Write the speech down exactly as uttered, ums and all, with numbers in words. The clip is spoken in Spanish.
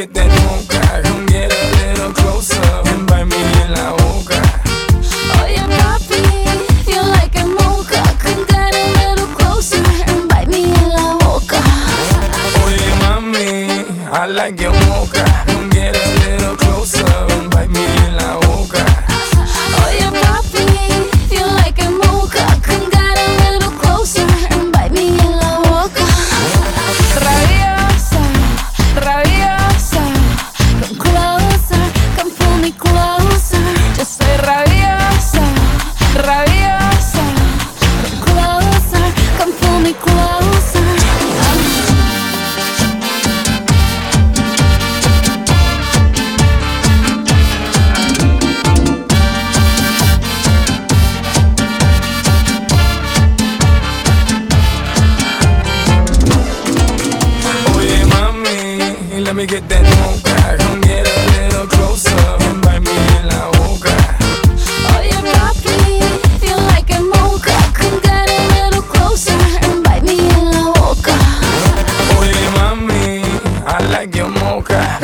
get that mocha. Come get a little closer and bite me en la boca. Oye papi, feel like a mocha. Come get a little closer and bite me en la boca. Oye mami, I like your mocha. Come get a little closer and bite me en la boca. Oye papi, feel like a mocha. Come get a little closer and bite me en la boca. Rabiosa, rabiosa, come closer, come pull me closer. Yo soy rabiosa, rabiosa, come closer, come pull me closer. Oye mami, let me get that mocha. Come get a little closer and bite me en la boca. Oye papi, feel like a mocha. Come get a little closer and bite me en la boca. Oye mami, I like your mocha.